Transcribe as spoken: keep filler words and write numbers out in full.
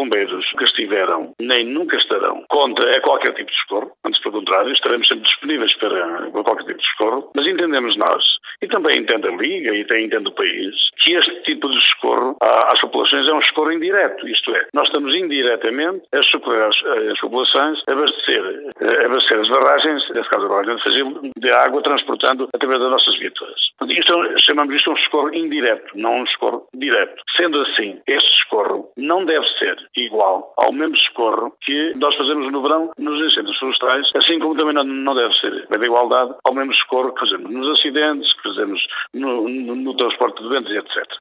bombeiros nunca estiveram, nem nunca estarão contra a qualquer tipo de socorro. Antes, pelo contrário, estaremos sempre disponíveis para, para qualquer tipo de socorro. Mas entendemos nós, e também entende a Liga e também entende o país, que este tipo de socorro às populações é um socorro indireto. Isto é, nós estamos indiretamente a socorrer as, as populações, a abastecer, a abastecer as barragens, nesse caso a barragem de Fagil, de água, transportando através das nossas viaturas. Isto, chamamos isto um socorro indireto, não um socorro direto. Sendo assim, este socorro não deve ser igual ao mesmo socorro que nós fazemos no verão nos incêndios florestais, assim como também não, não deve ser de igualdade ao mesmo socorro que fazemos nos acidentes, que fazemos no, no, no transporte de doentes, etcétera.